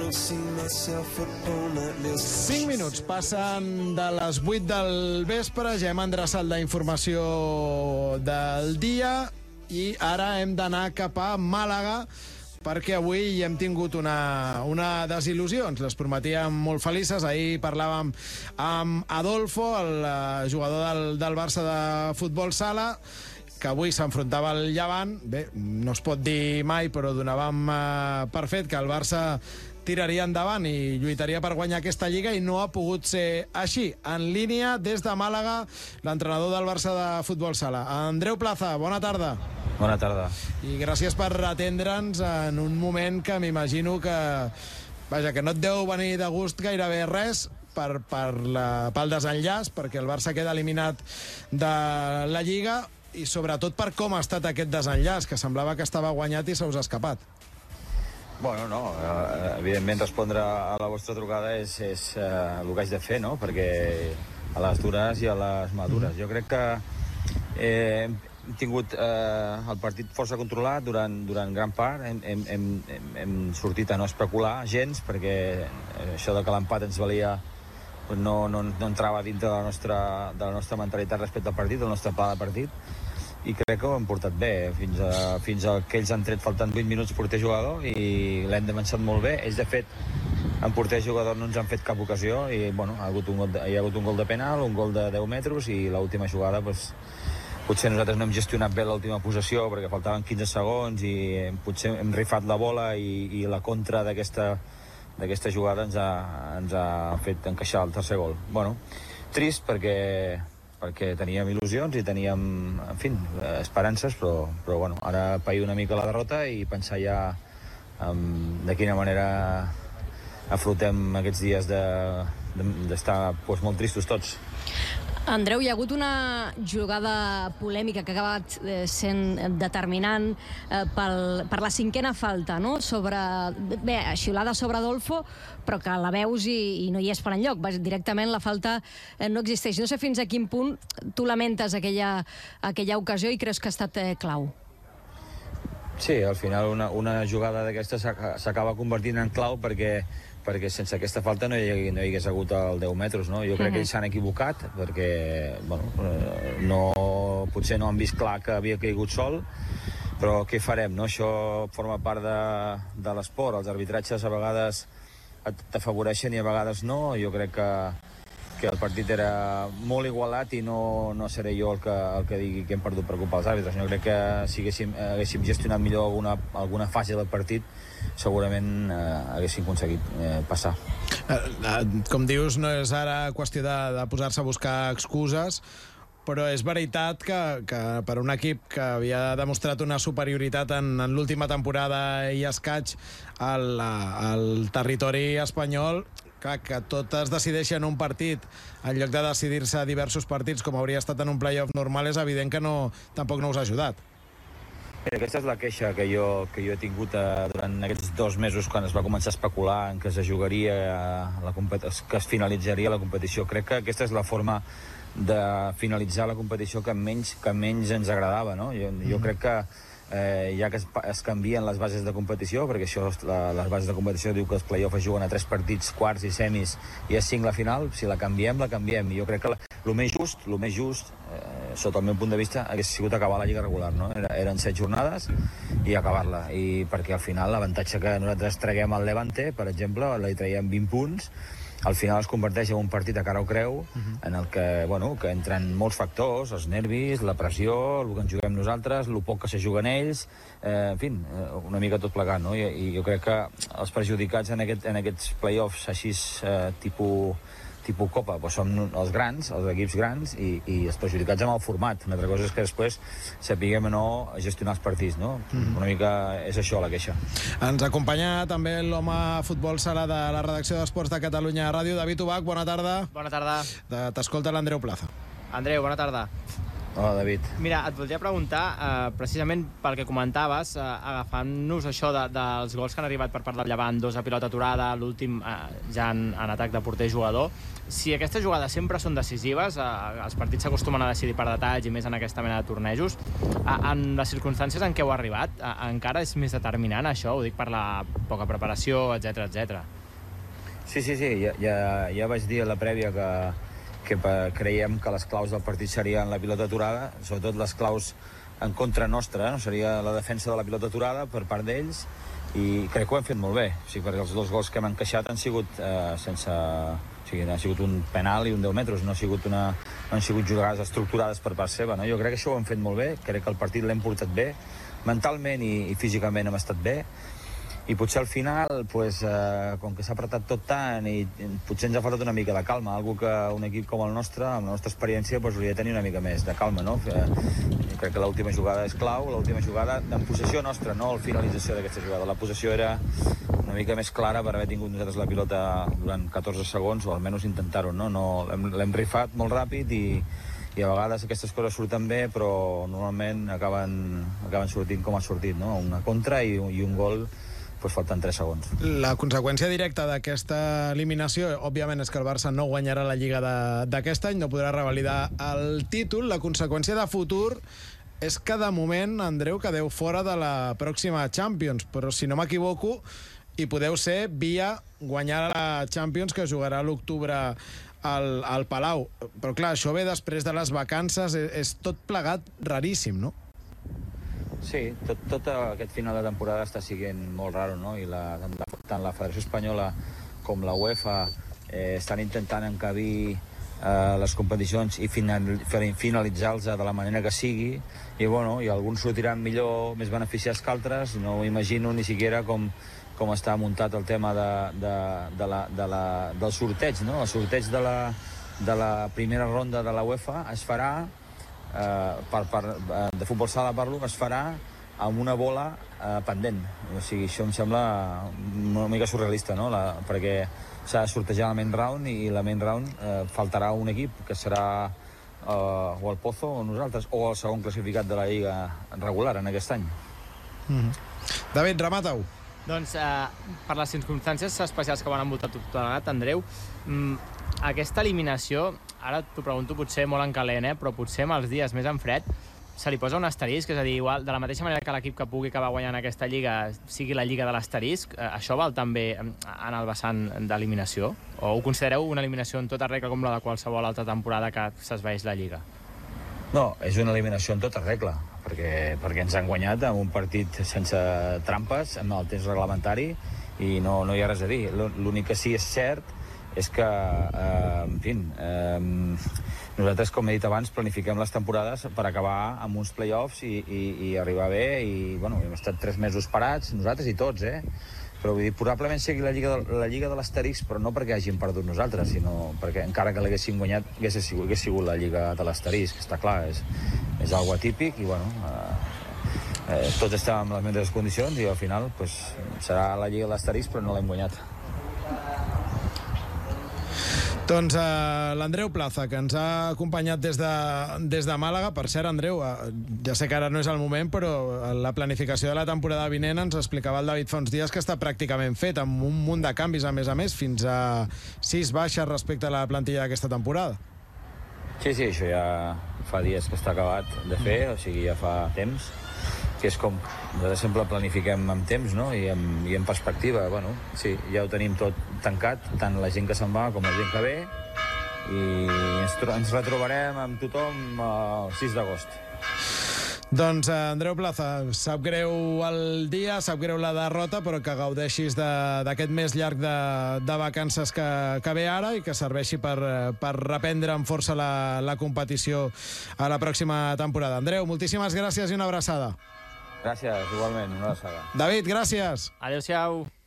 5 minuts passen de les 8 del vespre, ja hem endreçat la informació del dia i ara hem d'anar cap a Màlaga perquè avui hi hem tingut una desil·lusió. Ens les prometíem molt felices. Ahir parlàvem amb Adolfo, el jugador del Barça de futbol sala, que avui s'enfrontava al Llevant. Bé, no es pot dir mai, però donàvem per fet que el Barça tiraria endavant i lluitaria per guanyar aquesta Lliga i no ha pogut ser així. En línia, des de Màlaga, l'entrenador del Barça de futbol sala. Andreu Plaza, bona tarda. Bona tarda. I gràcies per atendre'ns en un moment que m'imagino que, vaja, que no et deu venir de gust gairebé res pel desenllaç, perquè el Barça queda eliminat de la Lliga i sobretot per com ha estat aquest desenllaç, que semblava que estava guanyat i se us ha escapat. Bueno, no, evidentment respondre a la vostra trucada és el que haig de fer, no? Perquè a les dures i a les madures. Jo crec que hem tingut el partit força controlat durant gran part. Hem sortit a no especular gens, perquè això de que l'empat ens valia no entrava dintre de la nostra mentalitat respecte al partit, del nostre pla de partit, i crec que ho hem portat bé fins a que ells han tret faltant 20 minuts porter-jugador i l'hem defensat molt bé. Ells, de fet, en porter-jugador no ens han fet cap ocasió i bueno, hi ha hagut un gol de penal, un gol de 10 metres i l'última jugada potser nosaltres no hem gestionat bé l'última possessió perquè faltaven 15 segons i potser hem rifat la bola i la contra d'aquesta jugada ens ha fet encaixar el tercer gol. Bueno, trist perquè teníem il·lusions i teníem, en fi, esperances, però bueno, ara pair una mica la derrota i pensar ja de quina manera afrontem aquests dies d'estar molt tristos tots. Andreu, hi ha hagut una jugada polèmica que ha acabat sent determinant per la cinquena falta, no? Xiulada sobre Adolfo, però que la veus i no hi és per enlloc. Directament la falta no existeix. No sé fins a quin punt tu lamentes aquella ocasió i creus que ha estat clau. Sí, al final una jugada d'aquesta s'acaba convertint en clau perquè sense aquesta falta no hi hagués hagut el 10 metres, no? Jo crec que ells s'han equivocat perquè, bueno, potser no han vist clar que havia caigut sol, però què farem, no? Això forma part de l'esport. Els arbitratges a vegades t'afavoreixen i a vegades no. Jo crec que el partit era molt igualat i no seré jo el que digui que hem perdut per culpa dels àrbitres. Jo crec que si haguéssim gestionat millor alguna fase del partit, segurament haguéssim aconseguit passar. Com dius, no és ara qüestió de posar-se a buscar excuses, però és veritat que per un equip que havia demostrat una superioritat en l'última temporada i escaig al territori espanyol, clar, que tot es decideixi en un partit en lloc de decidir-se diversos partits com hauria estat en un play-off normal, és evident que tampoc no us ha ajudat. Aquesta és la queixa que jo he tingut durant aquests 2 mesos quan es va començar a especular en que que es finalitzaria la competició. Crec que aquesta és la forma de finalitzar la competició que menys ens agradava, no? Jo crec que ja que es canvien les bases de competició, perquè això, les bases de competició diu que els play-offs es juguen a 3 partits, quarts i semis, i és 5 la final. Si la canviem, la canviem. Jo crec que el més just, sota el meu punt de vista, hagués sigut acabar la Lliga regular, no? Eren 7 jornades i acabar-la, i perquè al final l'avantatge que nosaltres traguem al Levante, per exemple, li traiem 20 punts, al final es converteix en un partit a cara o creu, en el que entren molts factors, els nervis, la pressió, el que ens juguem nosaltres, el poc que se juguen ells, en fi, una mica tot plegat, no? I jo crec que els perjudicats en aquests play-offs així tipus Copa són els grans, els equips grans, i els perjudicats amb el format. Una altra cosa és que després sapiguem o no gestionar els partits, no? Una mica és això la queixa. Ens acompanya també l'home futbol sala de la redacció d'Esports de Catalunya Ràdio, David Ubach, bona tarda. Bona tarda. T'escolta l'Andreu Plaza. Andreu, bona tarda. Hola, David. Mira, et voldria preguntar, precisament pel que comentaves, agafant-nos això dels gols que han arribat per part del Llevant, 2 a pilota aturada, l'últim ja en atac de porter-jugador, si aquestes jugades sempre són decisives, els partits s'acostumen a decidir per detalls i més en aquesta mena de tornejos, en les circumstàncies en què heu arribat, encara és més determinant això? Ho dic per la poca preparació, etc etc. Sí, ja vaig dir a la prèvia que creiem que les claus del partit serien la pilota aturada, sobretot les claus en contra nostra, no? Seria la defensa de la pilota aturada per part d'ells, i crec que ho hem fet molt bé, o sigui, perquè els 2 gols que hem encaixat han sigut sense... O sigui, ha sigut un penal i un 10 metres, no han sigut jugades estructurades per part seva, no? Jo crec que això ho hem fet molt bé, crec que el partit l'hem portat bé, mentalment i físicament hem estat bé, i potser al final, com que s'ha apretat tot tant i potser ens ha faltat una mica de calma, algo que un equip com el nostre, amb la nostra experiència, hauria de tenir una mica més de calma, no? Crec que l'última jugada és clau, l'última jugada en possessió nostra, no la finalització d'aquesta jugada. La possessió era una mica més clara per haver tingut nosaltres la pilota durant 14 segons, o almenys intentar-ho, no? L'hem rifat molt ràpid i a vegades aquestes coses surten bé, però normalment acaben sortint com ha sortit, no? Una contra i un gol, falten 3 segons. La conseqüència directa d'aquesta eliminació, òbviament, és que el Barça no guanyarà la Lliga d'aquest any, no podrà revalidar el títol. La conseqüència de futur és que, de moment, Andreu, quedeu fora de la pròxima Champions, però, si no m'equivoco, hi podeu ser via guanyar la Champions, que jugarà a l'octubre al Palau. Però, clar, això ve després de les vacances, és tot plegat raríssim, no? Sí, tot aquest final de temporada està sent molt raro, no? I tant la Federació Espanyola com la UEFA estan intentant encabir les competicions i finalitzar-los de la manera que sigui, i alguns sortiran millor, més beneficiats que altres. No imagino ni siquiera com està muntat el tema del sorteig, no? El sorteig de la primera ronda de la UEFA es farà de futbol sala parlo, es farà amb una bola pendent. O sigui, això em sembla una mica surrealista, no? Perquè s'ha de sortejar la main round, i la main round faltarà un equip, que serà o el Pozo o nosaltres, o el segon classificat de la Lliga regular en aquest any. David, remata-ho. Doncs, per les circumstàncies especials que van envoltar tot plegat, Andreu, aquesta eliminació, ara t'ho pregunto potser molt en calent, però potser amb els dies més en fred se li posa un asterisc, és a dir, igual, de la mateixa manera que l'equip que pugui acabar guanyant aquesta lliga sigui la lliga de l'asterisc, això val també en el vessant d'eliminació? O ho considereu una eliminació en tota regla com la de qualsevol altra temporada que s'esvaeix la lliga? No, és una eliminació en tota regla, perquè ens han guanyat en un partit sense trampes, amb el temps reglamentari, i no hi ha res a dir. L'únic que sí és cert és que, en fi, nosaltres, com he dit abans, planifiquem les temporades per acabar amb uns play-offs i arribar bé, i hem estat 3 mesos parats, nosaltres i tots, però vull dir, probablement sigui la Lliga de l'Asterisc, però no perquè hàgim perdut nosaltres, sinó perquè encara que l'haguéssim guanyat hagués sigut la Lliga de l'Asterisc, està clar, és algo atípic, i tots estem en les mateixes condicions, i al final serà la Lliga de l'Asterisc, però no l'hem guanyat. Doncs l'Andreu Plaza, que ens ha acompanyat des de Màlaga. Per cert, Andreu, ja sé que ara no és el moment, però la planificació de la temporada vinent ens explicava el David fa uns dies que està pràcticament fet, amb un munt de canvis, a més, fins a 6 baixes respecte a la plantilla d'aquesta temporada. Sí, això ja fa dies que està acabat de fer, o sigui, ja fa temps, que és com nosaltres sempre planifiquem amb temps, no? I en perspectiva. Sí, ja ho tenim tot tancat, tant la gent que se'n va com la gent que ve, i ens retrobarem amb tothom el 6 d'agost. Doncs, Andreu Plaza, sap greu el dia, sap greu la derrota, però que gaudeixis d'aquest mes llarg de vacances que ve ara, i que serveixi per reprendre amb força la competició a la pròxima temporada. Andreu, moltíssimes gràcies i una abraçada. Gràcies, igualment, una abraçada. David, gràcies. Adéu-siau.